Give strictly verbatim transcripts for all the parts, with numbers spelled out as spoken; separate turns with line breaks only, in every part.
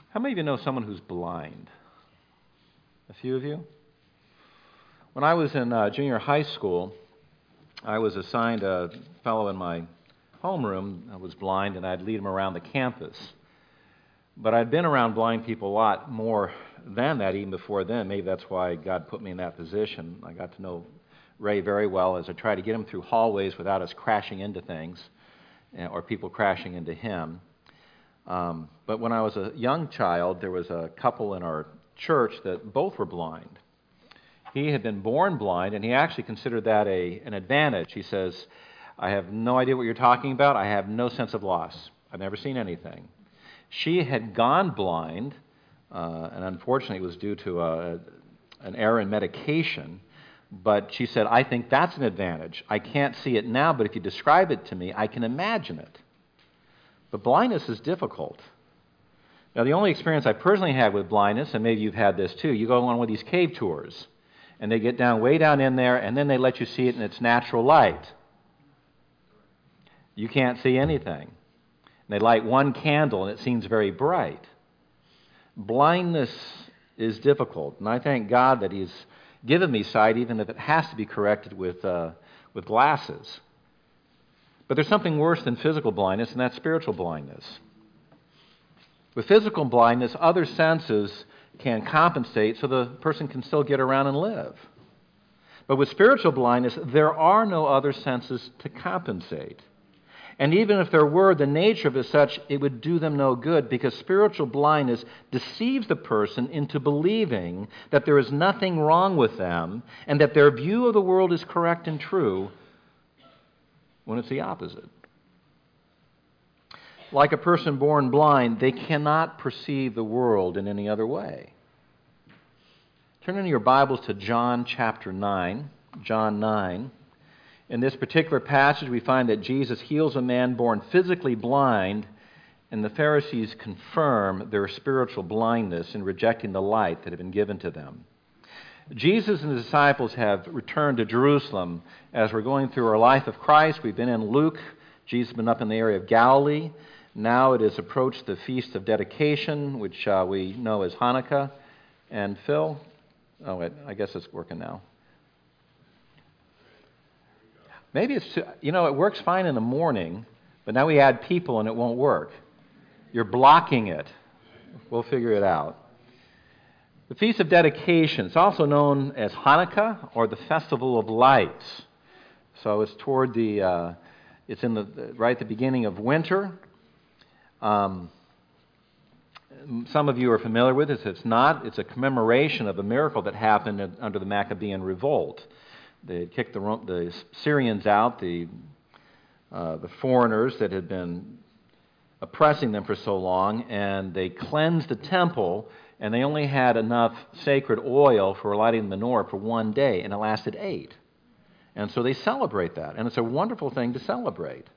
How many of you know someone who's blind? A few of you? When I was in uh, junior high school, I was assigned a fellow in my homeroom that was blind, and I'd lead him around the campus. But I'd been around blind people a lot more than that, even before then. Maybe that's why God put me in that position. I got to know Ray very well as I tried to get him through hallways without us crashing into things or people crashing into him. Um, but when I was a young child, there was a couple in our church that both were blind. He had been born blind, and he actually considered that a an advantage. He says, I have no idea what you're talking about. I have no sense of loss. I've never seen anything. She had gone blind, uh, and unfortunately it was due to a, an error in medication, but she said, I think that's an advantage. I can't see it now, but if you describe it to me, I can imagine it. But blindness is difficult. Now, the only experience I personally had with blindness, and maybe you've had this too, you go on one of these cave tours, and they get down way down in there, and then they let you see it in its natural light. You can't see anything. And they light one candle, and it seems very bright. Blindness is difficult, and I thank God that He's given me sight, even if it has to be corrected with uh, with glasses. But there's something worse than physical blindness, and that's spiritual blindness. With physical blindness, other senses can compensate so the person can still get around and live. But with spiritual blindness, there are no other senses to compensate. And even if there were, the nature of it is such, it would do them no good, because spiritual blindness deceives the person into believing that there is nothing wrong with them and that their view of the world is correct and true, when it's the opposite. Like a person born blind, they cannot perceive the world in any other way. Turn in your Bibles to John chapter nine. John nine. In this particular passage, we find that Jesus heals a man born physically blind, and the Pharisees confirm their spiritual blindness in rejecting the light that had been given to them. Jesus and the disciples have returned to Jerusalem. As we're going through our life of Christ, we've been in Luke. Jesus has been up in the area of Galilee. Now it has approached the Feast of Dedication, which uh, we know as Hanukkah. And Phil, oh, wait, I guess it's working now. Maybe it's, too, you know, it works fine in the morning, but now we add people and it won't work. You're blocking it. We'll figure it out. The Feast of Dedication is also known as Hanukkah or the Festival of Lights. So it's toward the, uh, it's in the right at the beginning of winter. Um, some of you are familiar with this. It's not. It's a commemoration of a miracle that happened under the Maccabean revolt. They had kicked the, the Syrians out, the uh, the foreigners that had been oppressing them for so long, and they cleansed the temple. And they only had enough sacred oil for lighting the menorah for one day, and it lasted eight. And so they celebrate that, and it's a wonderful thing to celebrate.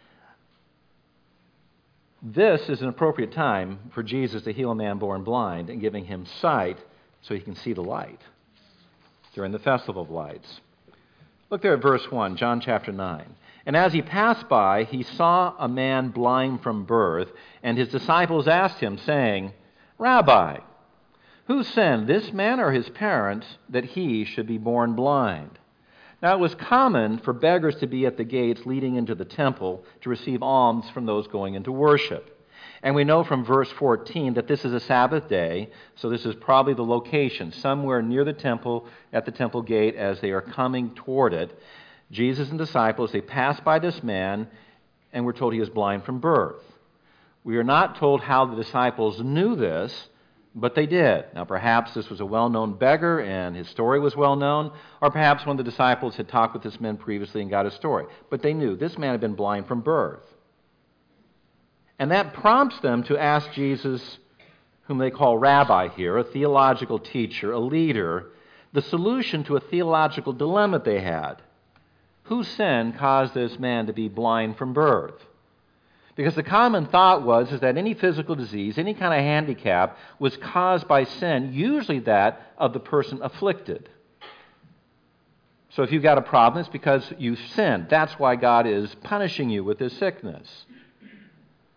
This is an appropriate time for Jesus to heal a man born blind and giving him sight so he can see the light during the Festival of Lights. Look there at verse one, John chapter nine. And as he passed by, he saw a man blind from birth, and his disciples asked him, saying, Rabbi, who sinned, this man or his parents, that he should be born blind? Now it was common for beggars to be at the gates leading into the temple to receive alms from those going into worship. And we know from verse fourteen that this is a Sabbath day, so this is probably the location, somewhere near the temple, at the temple gate as they are coming toward it. Jesus and disciples, they pass by this man, and we're told he is blind from birth. We are not told how the disciples knew this, but they did. Now, perhaps this was a well-known beggar, and his story was well-known, or perhaps one of the disciples had talked with this man previously and got his story. But they knew this man had been blind from birth. And that prompts them to ask Jesus, whom they call rabbi here, a theological teacher, a leader, the solution to a theological dilemma they had. Whose sin caused this man to be blind from birth? Because the common thought was is that any physical disease, any kind of handicap, was caused by sin, usually that of the person afflicted. So if you've got a problem, it's because you've sinned. That's why God is punishing you with this sickness.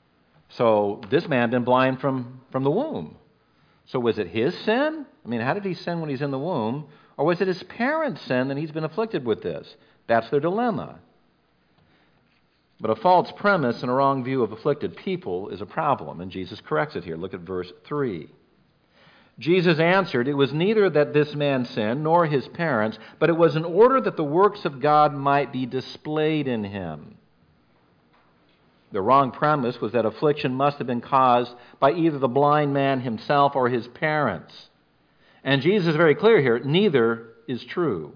So this man had been blind from, from the womb. So was it his sin? I mean, how did he sin when he's in the womb? Or was it his parents' sin and he's been afflicted with this? That's their dilemma. But a false premise and a wrong view of afflicted people is a problem, and Jesus corrects it here. Look at verse three. Jesus answered, "It was neither that this man sinned, nor his parents, but it was in order that the works of God might be displayed in him." The wrong premise was that affliction must have been caused by either the blind man himself or his parents. And Jesus is very clear here, neither is true.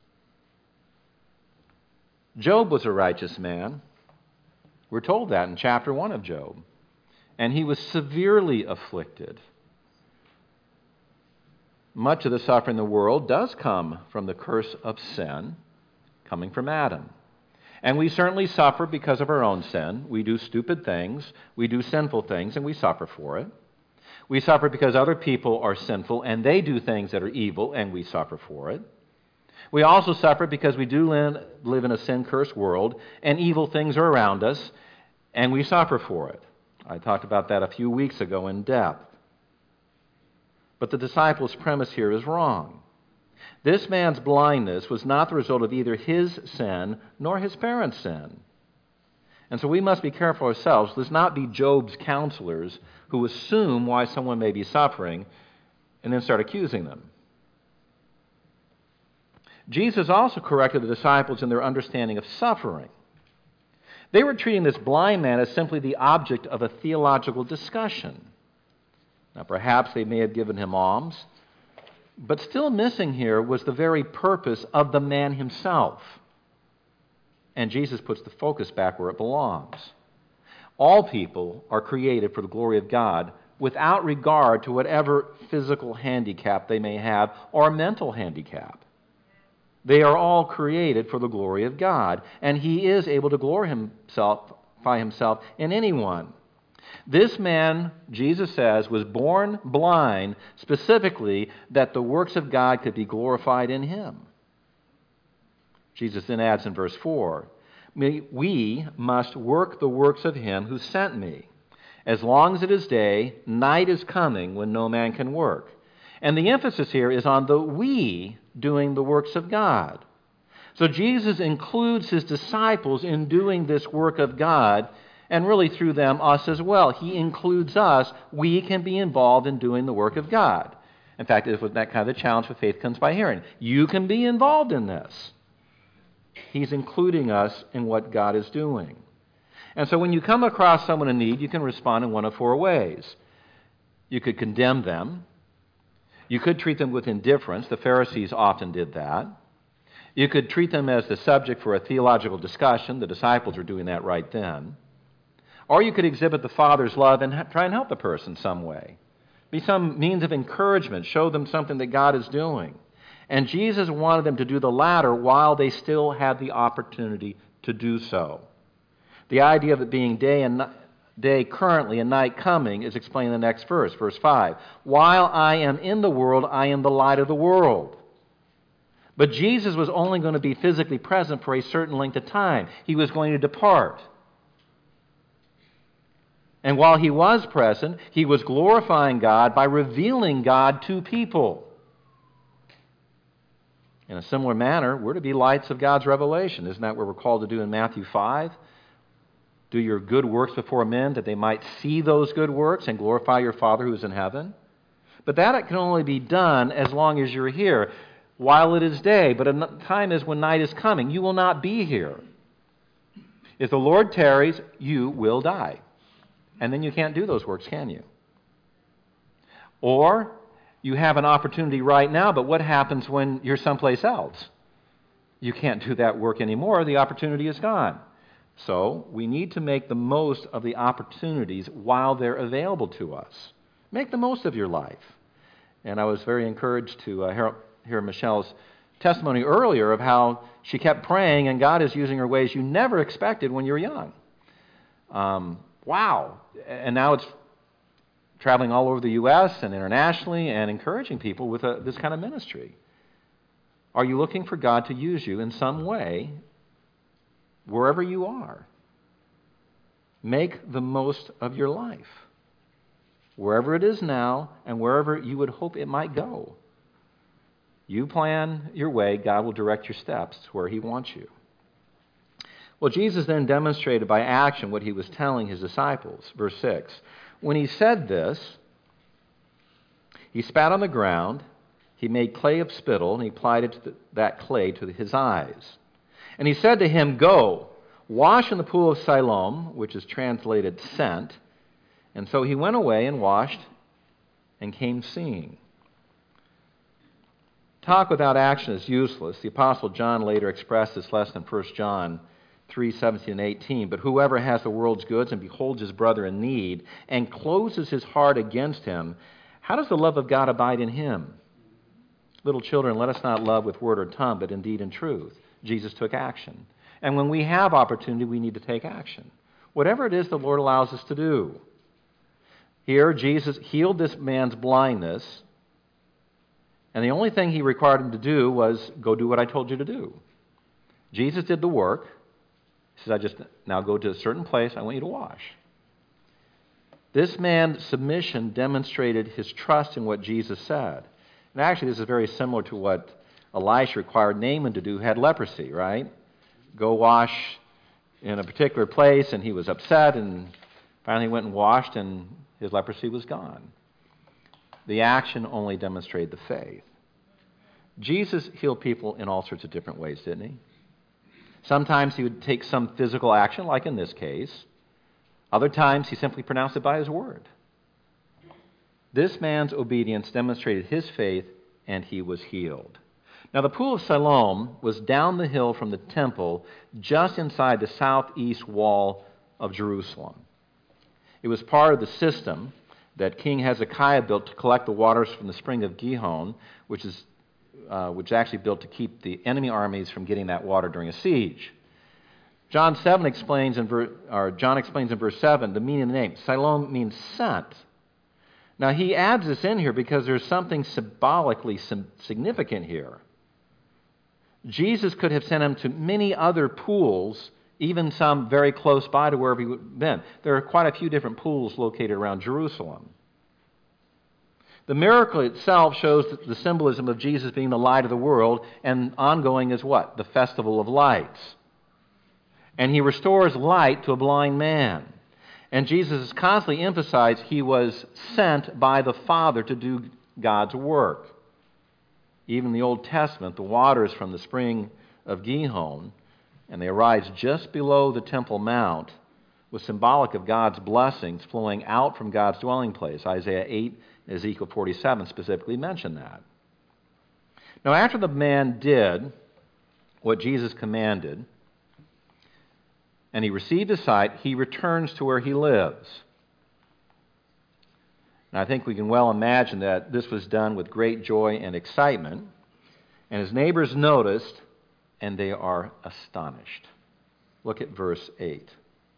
Job was a righteous man. We're told that in chapter one of Job. And he was severely afflicted. Much of the suffering in the world does come from the curse of sin, coming from Adam. And we certainly suffer because of our own sin. We do stupid things, we do sinful things, and we suffer for it. We suffer because other people are sinful and they do things that are evil, and we suffer for it. We also suffer because we do live in a sin-cursed world, and evil things are around us, and we suffer for it. I talked about that a few weeks ago in depth. But the disciples' premise here is wrong. This man's blindness was not the result of either his sin nor his parents' sin. And so we must be careful ourselves. Let's not be Job's counselors who assume why someone may be suffering and then start accusing them. Jesus also corrected the disciples in their understanding of suffering. They were treating this blind man as simply the object of a theological discussion. Now, perhaps they may have given him alms, but still missing here was the very purpose of the man himself. And Jesus puts the focus back where it belongs. All people are created for the glory of God without regard to whatever physical handicap they may have or mental handicap. They are all created for the glory of God, and He is able to glorify himself, himself in anyone. This man, Jesus says, was born blind specifically that the works of God could be glorified in him. Jesus then adds in verse four, "We must work the works of him who sent me. As long as it is day, night is coming when no man can work." And the emphasis here is on the we doing the works of God. So Jesus includes his disciples in doing this work of God, and really through them, us as well. He includes us. We can be involved in doing the work of God. In fact, it's that kind of the challenge for faith comes by hearing. You can be involved in this. He's including us in what God is doing. And so when you come across someone in need, you can respond in one of four ways. You could condemn them. You could treat them with indifference. The Pharisees often did that. You could treat them as the subject for a theological discussion. The disciples were doing that right then. Or you could exhibit the Father's love and ha- try and help the person some way. Be some means of encouragement. Show them something that God is doing. And Jesus wanted them to do the latter while they still had the opportunity to do so. The idea of it being day and ni- day currently and night coming is explained in the next verse, verse five. "While I am in the world, I am the light of the world." But Jesus was only going to be physically present for a certain length of time. He was going to depart. And while he was present, he was glorifying God by revealing God to people. In a similar manner, we're to be lights of God's revelation. Isn't that what we're called to do in Matthew five? Do your good works before men that they might see those good works and glorify your Father who is in heaven. But that can only be done as long as you're here. While it is day, but a time is when night is coming. You will not be here. If the Lord tarries, you will die. And then you can't do those works, can you? Or you have an opportunity right now, but what happens when you're someplace else? You can't do that work anymore. The opportunity is gone. So we need to make the most of the opportunities while they're available to us. Make the most of your life. And I was very encouraged to uh, hear, hear Michelle's testimony earlier of how she kept praying and God is using her ways you never expected when you're young. Um, wow. And now it's traveling all over the U S and internationally and encouraging people with a, this kind of ministry. Are you looking for God to use you in some way wherever you are? Make the most of your life, wherever it is now and wherever you would hope it might go. You plan your way, God will direct your steps to where he wants you. Well, Jesus then demonstrated by action what he was telling his disciples. Verse six, when he said this, he spat on the ground, he made clay of spittle, and he applied it to the, that clay to his eyes. And he said to him, go, wash in the pool of Siloam, which is translated sent. And so he went away and washed and came seeing. Talk without action is useless. The Apostle John later expressed this lesson in First John three, seventeen and eighteen. But whoever has the world's goods and beholds his brother in need and closes his heart against him, how does the love of God abide in him? Little children, let us not love with word or tongue, but in deed and truth. Jesus took action. And when we have opportunity, we need to take action. Whatever it is the Lord allows us to do. Here, Jesus healed this man's blindness, and the only thing he required him to do was go do what I told you to do. Jesus did the work. He says, I just now go to a certain place, I want you to wash. This man's submission demonstrated his trust in what Jesus said. And actually, this is very similar to what Elisha required Naaman to do, who had leprosy, right? Go wash in a particular place, and he was upset, and finally went and washed, and his leprosy was gone. The action only demonstrated the faith. Jesus healed people in all sorts of different ways, didn't he? Sometimes he would take some physical action, like in this case. Other times he simply pronounced it by his word. This man's obedience demonstrated his faith, and he was healed. Now, the pool of Siloam was down the hill from the temple, just inside the southeast wall of Jerusalem. It was part of the system that King Hezekiah built to collect the waters from the spring of Gihon, which is uh, which is actually built to keep the enemy armies from getting that water during a siege. John seven explains in ver- or John explains in verse seven the meaning of the name. Siloam means sent. Now, he adds this in here because there's something symbolically significant here. Jesus could have sent him to many other pools, even some very close by to wherever he would have been. There are quite a few different pools located around Jerusalem. The miracle itself shows the symbolism of Jesus being the light of the world, and ongoing is what? The festival of lights. And he restores light to a blind man. And Jesus has constantly emphasized he was sent by the Father to do God's work. Even in the Old Testament, the waters from the spring of Gihon, and they arise just below the Temple Mount, was symbolic of God's blessings flowing out from God's dwelling place. Isaiah eight and Ezekiel forty-seven specifically mention that. Now, after the man did what Jesus commanded, and he received his sight, he returns to where he lives. And I think we can well imagine that this was done with great joy and excitement. And his neighbors noticed, and they are astonished. Look at verse eight.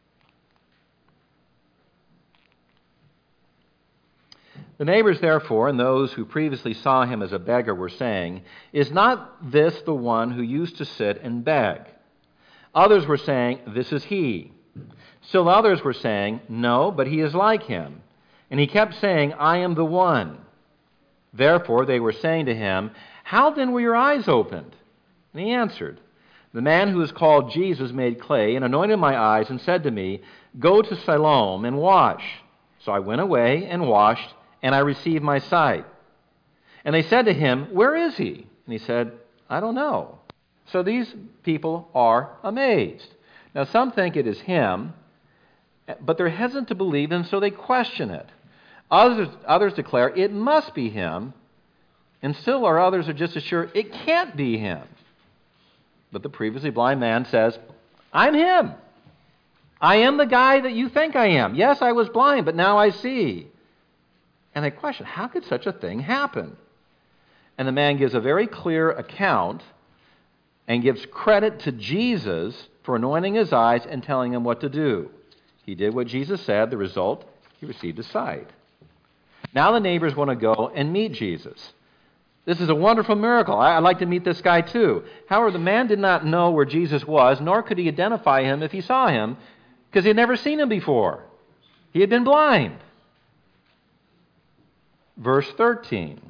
The neighbors, therefore, and those who previously saw him as a beggar were saying, is not this the one who used to sit and beg? Others were saying, this is he. Still others were saying, no, but he is like him. And he kept saying, I am the one. Therefore they were saying to him, how then were your eyes opened? And he answered, the man who is called Jesus made clay and anointed my eyes and said to me, go to Siloam and wash. So I went away and washed, and I received my sight. And they said to him, where is he? And he said, I don't know. So these people are amazed. Now some think it is him, but they're hesitant to believe him, so they question it. Others, others declare it must be him, and still our others are just as sure it can't be him. But the previously blind man says, I'm him. I am the guy that you think I am. Yes, I was blind, but now I see. And they question, how could such a thing happen? And the man gives a very clear account and gives credit to Jesus for anointing his eyes and telling him what to do. He did what Jesus said. The result, he received his sight. Now the neighbors want to go and meet Jesus. This is a wonderful miracle. I'd like to meet this guy too. However, the man did not know where Jesus was, nor could he identify him if he saw him. because he had never seen him before. He had been blind. Verse thirteen.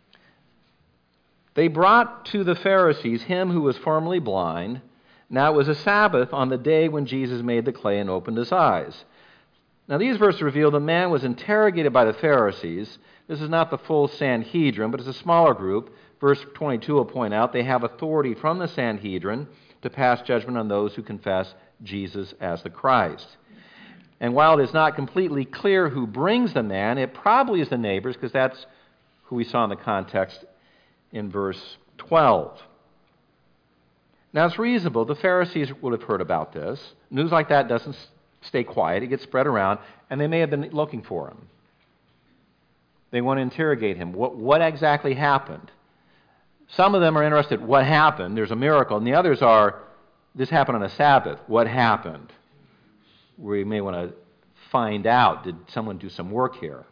They brought to the Pharisees him who was formerly blind. Now it was a Sabbath on the day when Jesus made the clay and opened his eyes. Now these verses reveal the man was interrogated by the Pharisees. This is not the full Sanhedrin, but it's a smaller group. Verse twenty-two will point out they have authority from the Sanhedrin to pass judgment on those who confess Jesus as the Christ. And while it is not completely clear who brings the man, it probably is the neighbors, because that's who we saw in the context in verse twelve. Now it's reasonable. The Pharisees would have heard about this. News like that doesn't stay quiet. It gets spread around, and they may have been looking for him. They want to interrogate him. What, what exactly happened? Some of them are interested, what happened? There's a miracle. And the others are, this happened on a Sabbath. What happened? We may want to find out, did someone do some work here?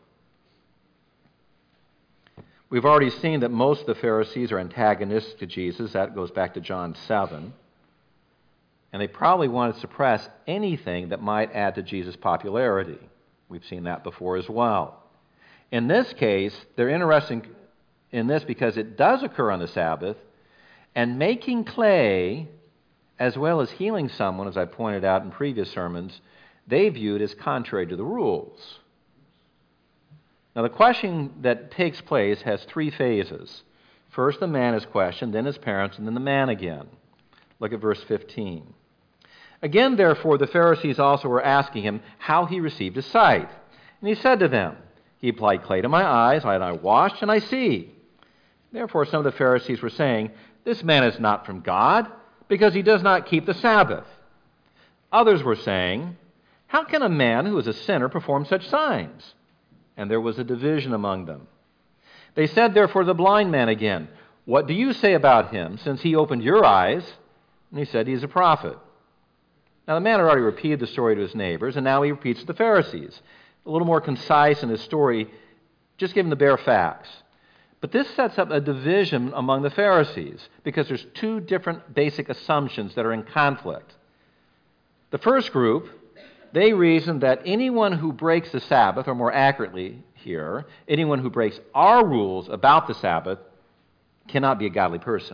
We've already seen that most of the Pharisees are antagonistic to Jesus. That goes back to John seven. And they probably want to suppress anything that might add to Jesus' popularity. We've seen that before as well. In this case, they're interested in this because it does occur on the Sabbath, and making clay, as well as healing someone, as I pointed out in previous sermons, they viewed as contrary to the rules. Now, the questioning that takes place has three phases. First, the man is questioned, then his parents, and then the man again. Look at verse fifteen. Again, therefore, the Pharisees also were asking him how he received his sight. And he said to them, he applied clay to my eyes, and I washed, and I see. Therefore, some of the Pharisees were saying, this man is not from God, because he does not keep the Sabbath. Others were saying, how can a man who is a sinner perform such signs? And there was a division among them. They said, therefore, to the blind man again, what do you say about him, since he opened your eyes? And he said, he is a prophet. Now, the man had already repeated the story to his neighbors, and now he repeats to the Pharisees. A little more concise in his story, just giving the bare facts. But this sets up a division among the Pharisees, because there's two different basic assumptions that are in conflict. The first group, they reason that anyone who breaks the Sabbath, or more accurately here, anyone who breaks our rules about the Sabbath, cannot be a godly person.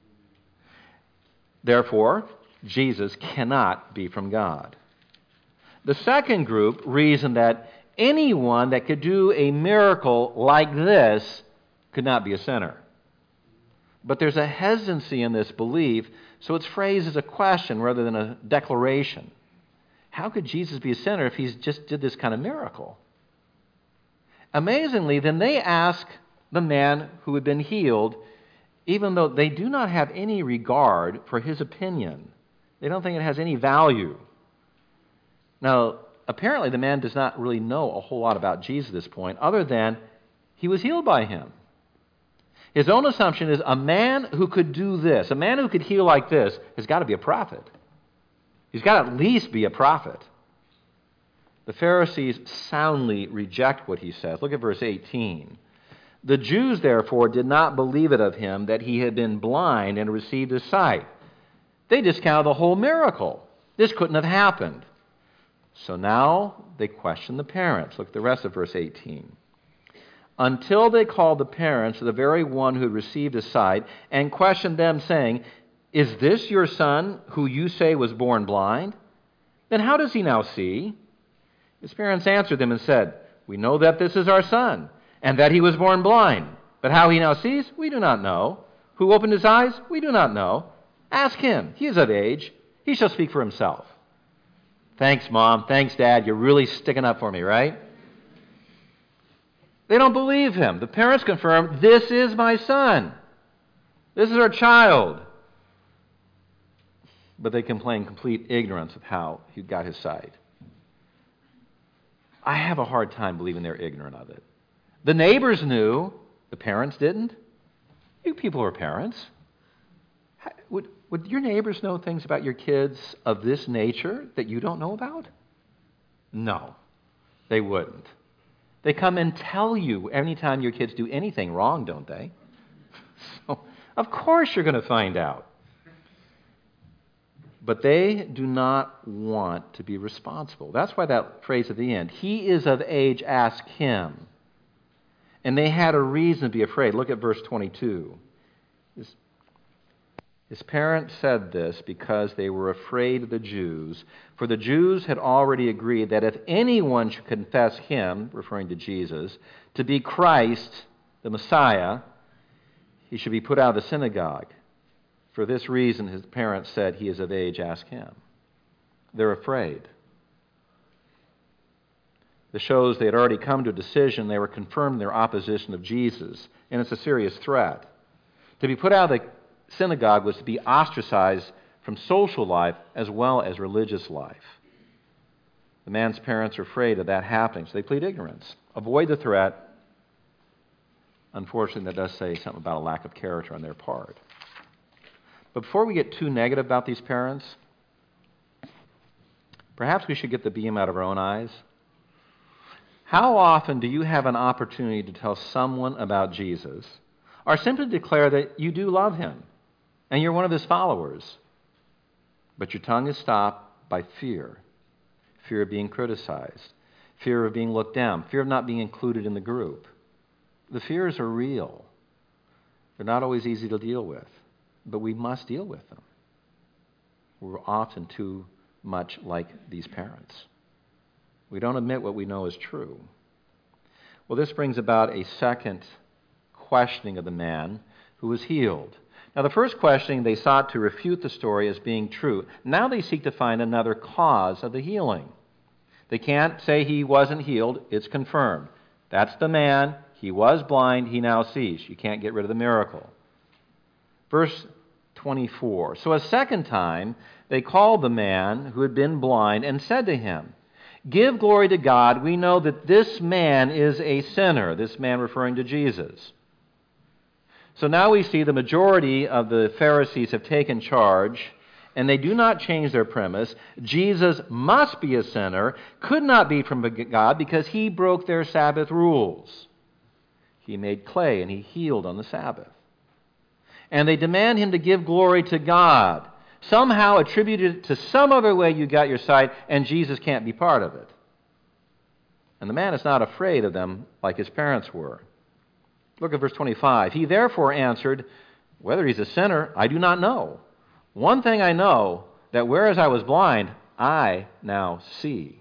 Therefore, Jesus cannot be from God. The second group reason that anyone that could do a miracle like this could not be a sinner. But there's a hesitancy in this belief, so it's phrased as a question rather than a declaration. How could Jesus be a sinner if he just did this kind of miracle? Amazingly, then they ask the man who had been healed, even though they do not have any regard for his opinion. They don't think it has any value. Now, apparently the man does not really know a whole lot about Jesus at this point, other than he was healed by him. His own assumption is a man who could do this, a man who could heal like this, has got to be a prophet. He's got to at least be a prophet. The Pharisees soundly reject what he says. Look at verse eighteen. The Jews, therefore, did not believe it of him that he had been blind and received his sight. They discounted the whole miracle. This couldn't have happened. So now they question the parents. Look at the rest of verse eighteen. Until they called the parents of the very one who had received his sight and questioned them, saying, is this your son who you say was born blind? Then how does he now see? His parents answered them and said, we know that this is our son, and that he was born blind. But how he now sees, we do not know. Who opened his eyes? We do not know. Ask him. He is of age. He shall speak for himself. Thanks, Mom. Thanks, Dad. You're really sticking up for me, right? They don't believe him. The parents confirm, this is my son. This is our child. But they complain complete ignorance of how he got his sight. I have a hard time believing they're ignorant of it. The neighbors knew. The parents didn't. You people are parents. Would, would your neighbors know things about your kids of this nature that you don't know about? No, they wouldn't. They come and tell you anytime your kids do anything wrong, don't they? So, of course you're going to find out. but they do not want to be responsible. That's why that phrase at the end, he is of age, ask him. And they had a reason to be afraid. Look at verse twenty-two. His, his parents said this because they were afraid of the Jews, for the Jews had already agreed that if anyone should confess him, referring to Jesus, to be Christ, the Messiah, he should be put out of the synagogue. For this reason, his parents said, he is of age, ask him. They're afraid. This shows they had already come to a decision. They were confirming their opposition of Jesus, and it's a serious threat. To be put out of the synagogue was to be ostracized from social life as well as religious life. The man's parents are afraid of that happening, so they plead ignorance. Avoid the threat. Unfortunately, that does say something about a lack of character on their part. But before we get too negative about these parents, perhaps we should get the beam out of our own eyes. How often do you have an opportunity to tell someone about Jesus, or simply declare that you do love him and you're one of his followers, but your tongue is stopped by fear, fear of being criticized, fear of being looked down, fear of not being included in the group? The fears are real. They're not always easy to deal with, but we must deal with them. We're often too much like these parents. We don't admit what we know is true. Well, this brings about a second questioning of the man who was healed. Now, the first questioning, they sought to refute the story as being true. Now they seek to find another cause of the healing. They can't say he wasn't healed. It's confirmed. That's the man. He was blind. He now sees. You can't get rid of the miracle. Verse twenty-four. So a second time they called the man who had been blind and said to him, "Give glory to God. We know that this man is a sinner." This man referring to Jesus. So now we see the majority of the Pharisees have taken charge, and they do not change their premise. Jesus must be a sinner, could not be from God because he broke their Sabbath rules. He made clay and he healed on the Sabbath. And they demand him to give glory to God, somehow attributed it to some other way you got your sight, and Jesus can't be part of it. And the man is not afraid of them like his parents were. Look at verse twenty-five. He therefore answered, "Whether he's a sinner, I do not know. One thing I know, that whereas I was blind, I now see."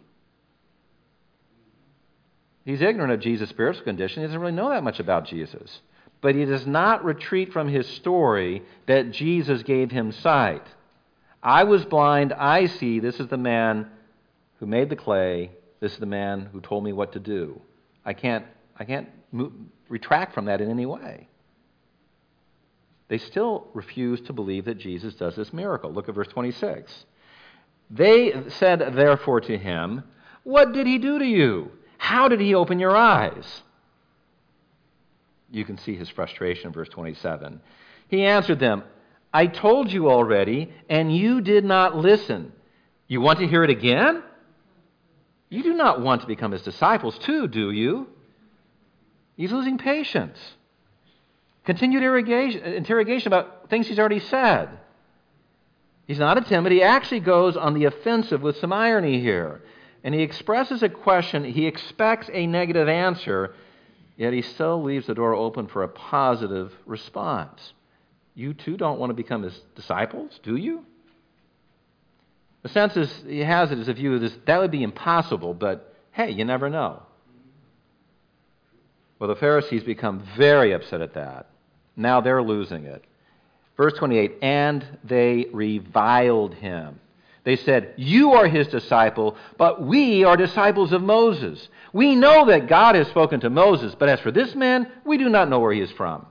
He's ignorant of Jesus' spiritual condition. He doesn't really know that much about Jesus. But he does not retreat from his story that Jesus gave him sight. I was blind, I see. This is the man who made the clay. This is the man who told me what to do. I can't, I can't move, retract from that in any way. They still refuse to believe that Jesus does this miracle. Look at verse twenty-six. They said therefore to him, "What did he do to you? How did he open your eyes?" You can see his frustration in verse twenty-seven. He answered them, "I told you already, and you did not listen. You want to hear it again? You do not want to become his disciples too, do you?" He's losing patience. Continued interrogation about things he's already said. He's not a timid. He actually goes on the offensive with some irony here. And he expresses a question. He expects a negative answer, yet he still leaves the door open for a positive response. You too don't want to become his disciples, do you? The sense is, he has it as a view of this, that would be impossible, but hey, you never know. Well, the Pharisees become very upset at that. Now they're losing it. Verse twenty-eight, and they reviled him. They said, "You are his disciple, but we are disciples of Moses. We know that God has spoken to Moses, but as for this man, we do not know where he is from."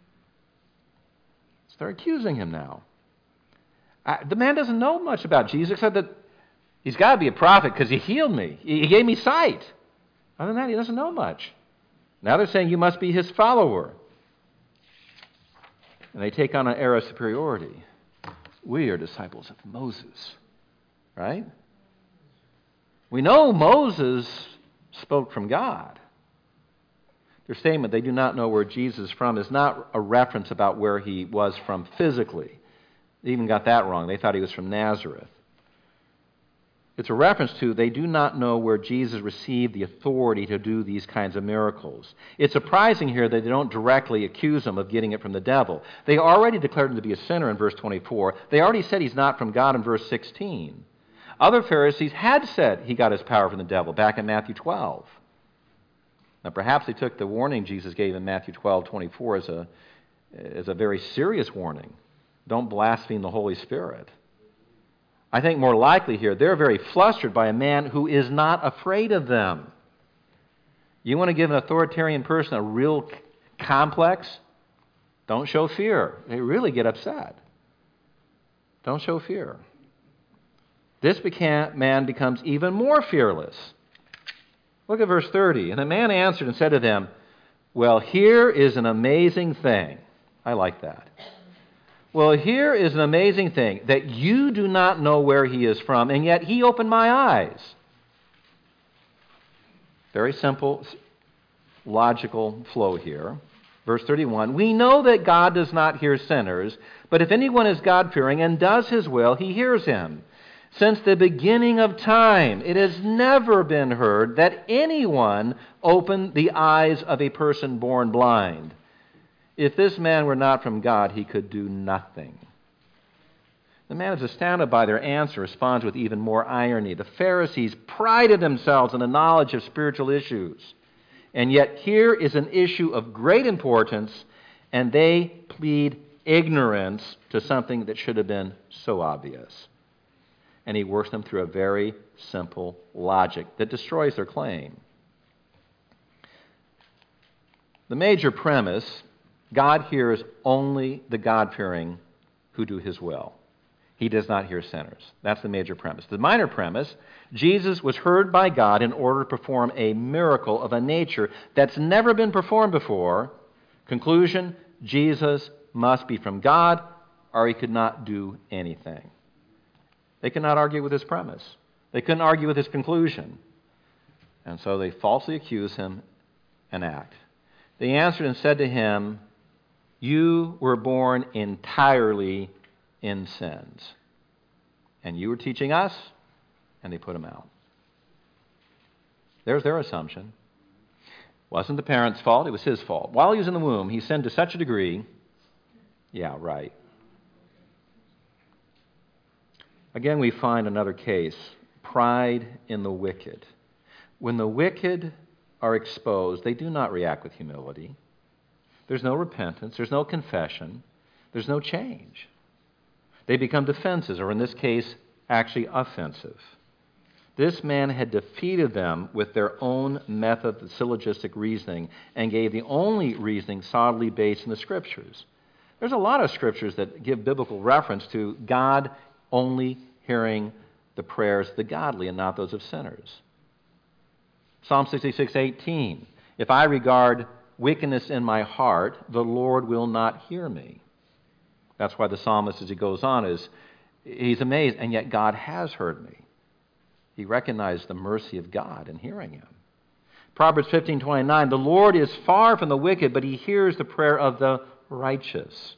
So they're accusing him now. Uh, the man doesn't know much about Jesus except that he's got to be a prophet because he healed me. He gave me sight. Other than that, he doesn't know much. Now they're saying you must be his follower. And they take on an air of superiority. We are disciples of Moses. Right? We know Moses spoke from God. Their statement, they do not know where Jesus is from, is not a reference about where he was from physically. They even got that wrong. They thought he was from Nazareth. It's a reference to they do not know where Jesus received the authority to do these kinds of miracles. It's surprising here that they don't directly accuse him of getting it from the devil. They already declared him to be a sinner in verse twenty-four. They already said he's not from God in verse sixteen. Other Pharisees had said he got his power from the devil back in Matthew twelve. Now perhaps they took the warning Jesus gave in Matthew twelve twenty-four as a, as a very serious warning. Don't blaspheme the Holy Spirit. I think more likely here, they're very flustered by a man who is not afraid of them. You want to give an authoritarian person a real complex? Don't show fear. They really get upset. Don't show fear. This beca- man becomes even more fearless. Look at verse thirty. And the man answered and said to them, well, here is an amazing thing. I like that. Well, here is an amazing thing, that you do not know where he is from, and yet he opened my eyes. Very simple, logical flow here. Verse thirty-one, we know that God does not hear sinners, but if anyone is God-fearing and does his will, he hears him. Since the beginning of time, it has never been heard that anyone opened the eyes of a person born blind. If this man were not from God, he could do nothing. The man is astounded by their answer, responds with even more irony. The Pharisees prided themselves on the knowledge of spiritual issues. And yet here is an issue of great importance, and they plead ignorance to something that should have been so obvious. And he works them through a very simple logic that destroys their claim. The major premise, God hears only the God-fearing who do his will. He does not hear sinners. That's the major premise. The minor premise, Jesus was heard by God in order to perform a miracle of a nature that's never been performed before. Conclusion, Jesus must be from God or he could not do anything. They could not argue with his premise. They couldn't argue with his conclusion. And so they falsely accuse him and act. They answered and said to him, you were born entirely in sins, and you were teaching us, and they put him out. There's their assumption. Wasn't the parents' fault, it was his fault. While he was in the womb, he sinned to such a degree, yeah, right. Again, we find another case, pride in the wicked. When the wicked are exposed, they do not react with humility. There's no repentance, there's no confession, there's no change. They become defenses, or in this case, actually offensive. This man had defeated them with their own method of syllogistic reasoning and gave the only reasoning solidly based in the Scriptures. There's a lot of Scriptures that give biblical reference to God only hearing the prayers of the godly and not those of sinners. Psalm sixty-six eighteen, if I regard wickedness in my heart, the Lord will not hear me. That's why the psalmist, as he goes on, is he's amazed, and yet God has heard me. He recognized the mercy of God in hearing him. Proverbs fifteen twenty-nine, the Lord is far from the wicked, but he hears the prayer of the righteous.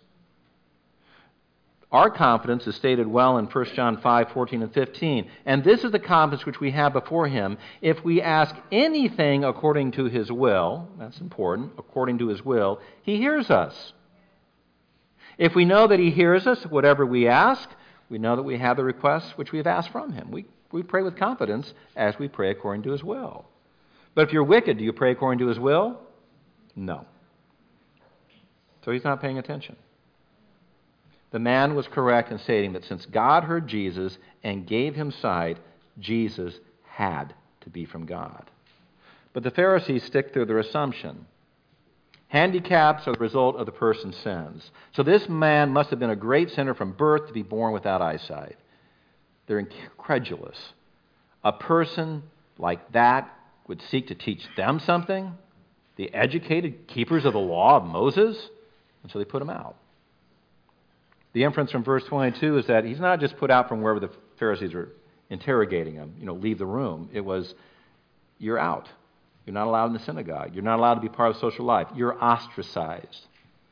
Our confidence is stated well in First John five fourteen and fifteen. And this is the confidence which we have before him. If we ask anything according to his will, that's important, according to his will, he hears us. If we know that he hears us, whatever we ask, we know that we have the requests which we have asked from him. We, we pray with confidence as we pray according to his will. But if you're wicked, do you pray according to his will? No. So he's not paying attention. The man was correct in stating that since God heard Jesus and gave him sight, Jesus had to be from God. But the Pharisees stick to their assumption. Handicaps are the result of the person's sins. So this man must have been a great sinner from birth to be born without eyesight. They're incredulous. A person like that would seek to teach them something, the educated keepers of the law of Moses, and so they put him out. The inference from verse twenty-two is that he's not just put out from wherever the Pharisees were interrogating him, you know, leave the room. It was, you're out. You're not allowed in the synagogue. You're not allowed to be part of social life. You're ostracized.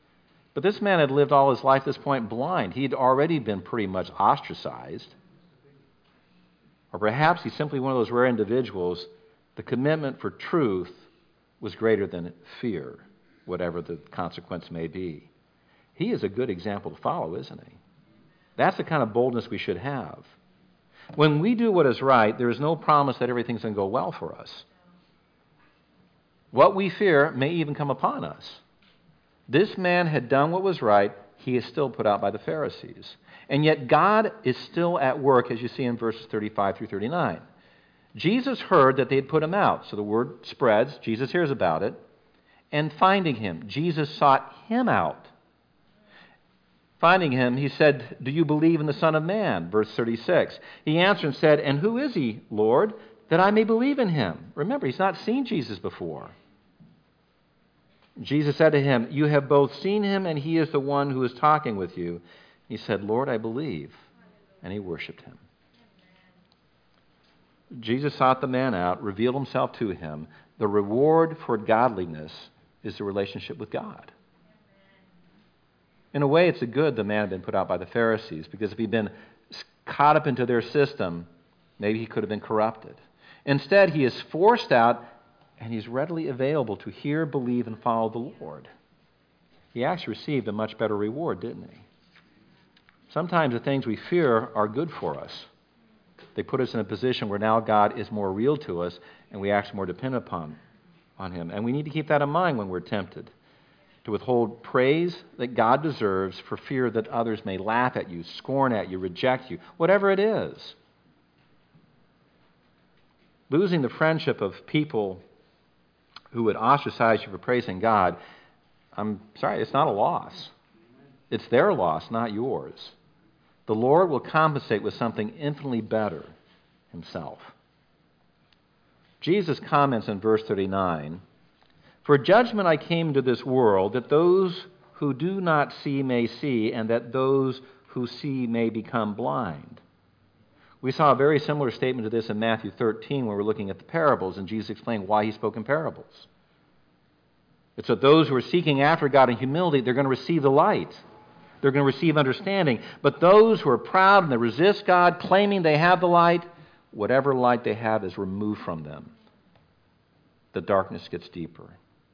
But this man had lived all his life at this point blind. He'd already been pretty much ostracized. Or perhaps he's simply one of those rare individuals, the commitment for truth was greater than fear, whatever the consequence may be. He is a good example to follow, isn't he? That's the kind of boldness we should have. When we do what is right, there is no promise that everything's going to go well for us. What we fear may even come upon us. This man had done what was right. He is still put out by the Pharisees. And yet God is still at work, as you see in verses thirty-five through thirty-nine. Jesus heard that they had put him out. So the word spreads. Jesus hears about it. And finding him, Jesus sought him out. Finding him, he said, "Do you believe in the Son of Man?" Verse thirty-six. He answered and said, "And who is he, Lord, that I may believe in him?" Remember, he's not seen Jesus before. Jesus said to him, "You have both seen him, and he is the one who is talking with you." He said, "Lord, I believe." And he worshipped him. Jesus sought the man out, revealed himself to him. The reward for godliness is the relationship with God. In a way, it's a good the man had been put out by the Pharisees, because if he'd been caught up into their system, maybe he could have been corrupted. Instead, he is forced out, and he's readily available to hear, believe, and follow the Lord. He actually received a much better reward, didn't he? Sometimes the things we fear are good for us. They put us in a position where now God is more real to us, and we actually more depend upon on him. And we need to keep that in mind when we're tempted to withhold praise that God deserves for fear that others may laugh at you, scorn at you, reject you, whatever it is. Losing the friendship of people who would ostracize you for praising God, I'm sorry, it's not a loss. It's their loss, not yours. The Lord will compensate with something infinitely better himself. Jesus comments in verse thirty-nine, "For judgment I came into this world, that those who do not see may see, and that those who see may become blind." We saw a very similar statement to this in Matthew thirteen when we were looking at the parables, and Jesus explained why he spoke in parables. It's that those who are seeking after God in humility, they're going to receive the light. They're going to receive understanding. But those who are proud and they resist God, claiming they have the light, whatever light they have is removed from them. The darkness gets deeper.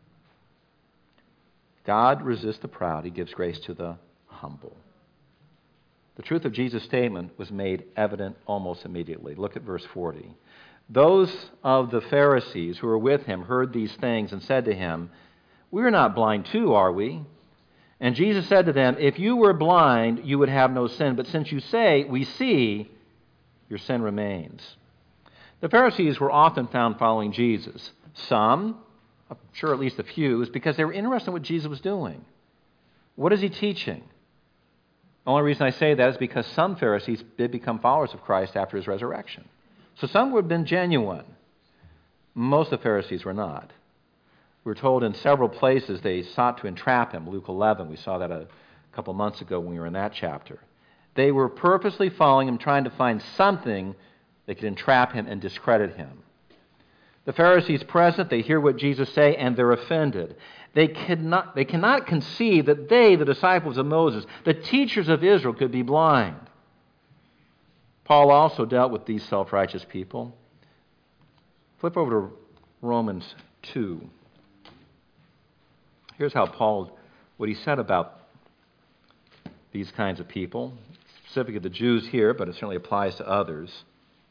God resists the proud. He gives grace to the humble. The truth of Jesus' statement was made evident almost immediately. Look at verse forty. Those of the Pharisees who were with him heard these things and said to him, "We are not blind too, are we?" And Jesus said to them, "If you were blind, you would have no sin. But since you say, 'We see,' your sin remains." The Pharisees were often found following Jesus. Some, I'm sure at least a few, is because they were interested in what Jesus was doing. What is he teaching? The only reason I say that is because some Pharisees did become followers of Christ after his resurrection. So some would have been genuine. Most of the Pharisees were not. We're told in several places they sought to entrap him. Luke eleven, we saw that a couple months ago when we were in that chapter. They were purposely following him, trying to find something that could entrap him and discredit him. The Pharisees present, they hear what Jesus say, and they're offended. They cannot, they cannot conceive that they, the disciples of Moses, the teachers of Israel, could be blind. Paul also dealt with these self-righteous people. Flip over to Romans two. Here's how Paul, what he said about these kinds of people, specifically the Jews here, but it certainly applies to others.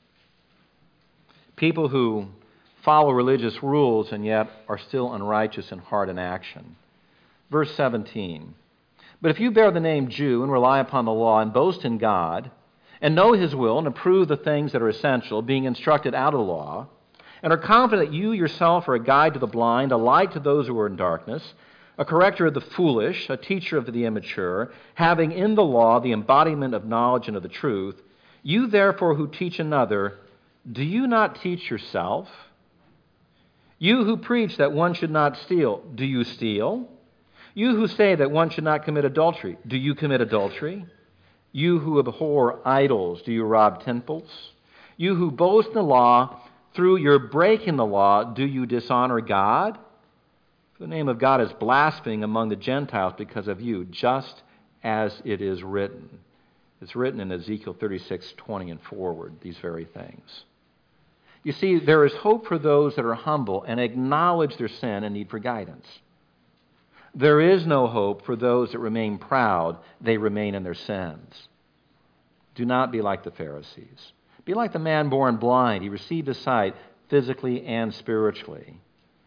People who follow religious rules and yet are still unrighteous in heart and action. Verse seventeen. But if you bear the name Jew and rely upon the law and boast in God and know his will and approve the things that are essential, being instructed out of the law, and are confident that you yourself are a guide to the blind, a light to those who are in darkness, a corrector of the foolish, a teacher of the immature, having in the law the embodiment of knowledge and of the truth, you therefore who teach another, do you not teach yourself? You who preach that one should not steal, do you steal? You who say that one should not commit adultery, do you commit adultery? You who abhor idols, do you rob temples? You who boast in the law, through your breaking the law, do you dishonor God? For the name of God is blaspheming among the Gentiles because of you, just as it is written. It's written in Ezekiel thirty-six twenty and forward, these very things. You see, there is hope for those that are humble and acknowledge their sin and need for guidance. There is no hope for those that remain proud, they remain in their sins. Do not be like the Pharisees. Be like the man born blind. He received his sight physically and spiritually.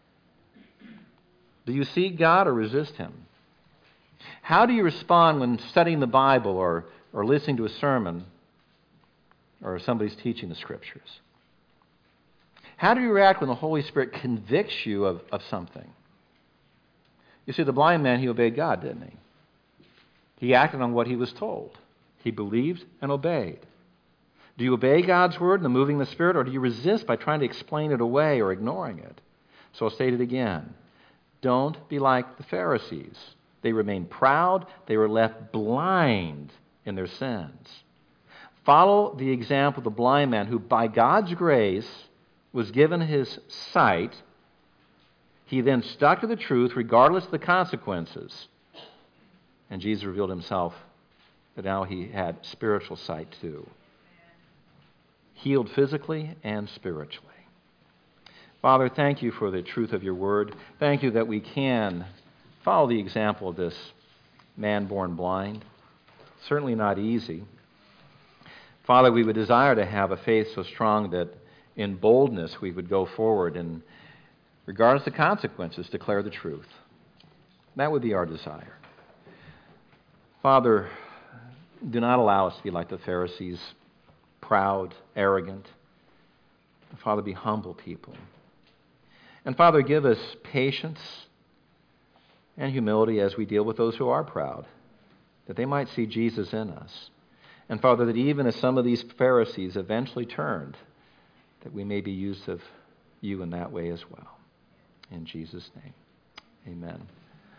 Do you seek God or resist him? How do you respond when studying the Bible or, or listening to a sermon or somebody's teaching the Scriptures? How do you react when the Holy Spirit convicts you of, of something? You see, the blind man, he obeyed God, didn't he? He acted on what he was told. He believed and obeyed. Do you obey God's word in the moving of the Spirit, or do you resist by trying to explain it away or ignoring it? So I'll state it again. Don't be like the Pharisees. They remained proud. They were left blind in their sins. Follow the example of the blind man who, by God's grace, was given his sight. He then stuck to the truth regardless of the consequences. And Jesus revealed himself that now he had spiritual sight too. Healed physically and spiritually. Father, thank you for the truth of your word. Thank you that we can follow the example of this man born blind. Certainly not easy. Father, we would desire to have a faith so strong that in boldness we would go forward and, regardless of consequences, declare the truth. That would be our desire. Father, do not allow us to be like the Pharisees, proud, arrogant. Father, be humble people. And Father, give us patience and humility as we deal with those who are proud, that they might see Jesus in us. And Father, that even as some of these Pharisees eventually turned, that we may be used of you in that way as well. In Jesus' name, amen.